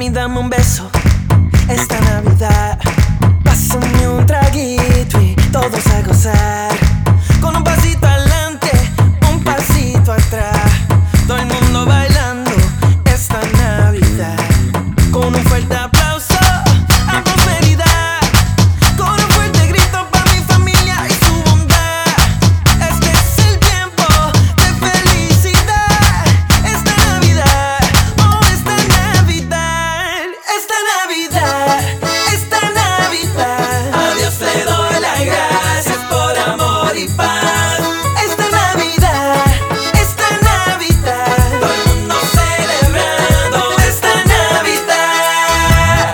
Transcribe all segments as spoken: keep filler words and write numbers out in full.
y dame un beso esta Navidad. Pásame un traguito y todos a gozar. Con un pasito adelante, un pasito atrás. Todo el mundo bailando esta Navidad. Con un fuerte aplauso a prosperidad. Con un fuerte grito para mi familia y su bondad. Este es el tiempo de felicidad. Esta Navidad, oh esta Navidad. Esta Navidad, esta Navidad. A Dios le doy las gracias por amor y paz. Esta Navidad, esta Navidad. Todo el mundo celebrando esta Navidad.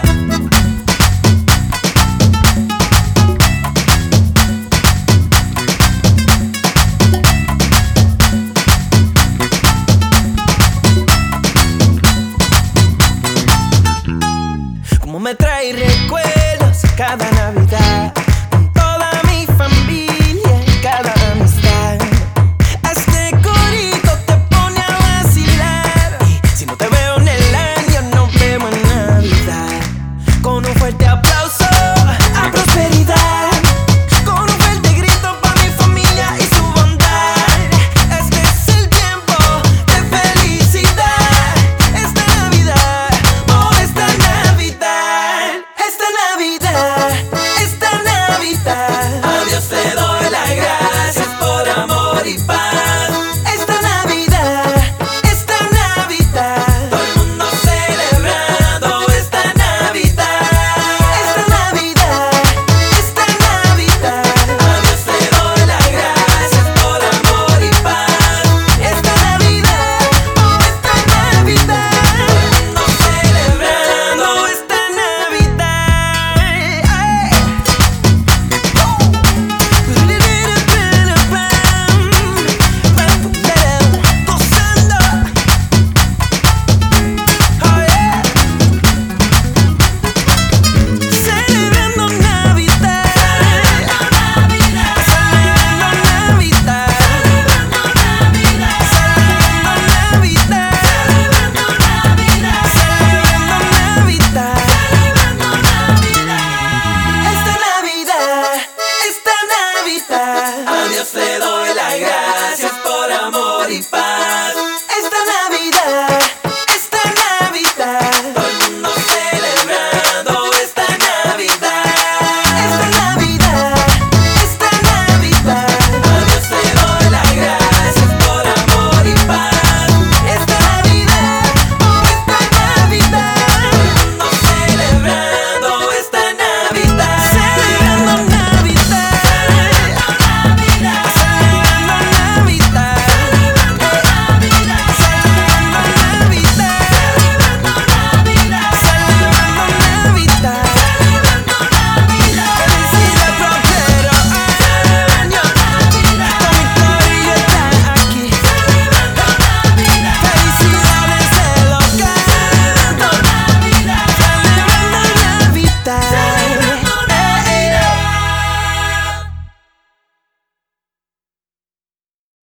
Como me trae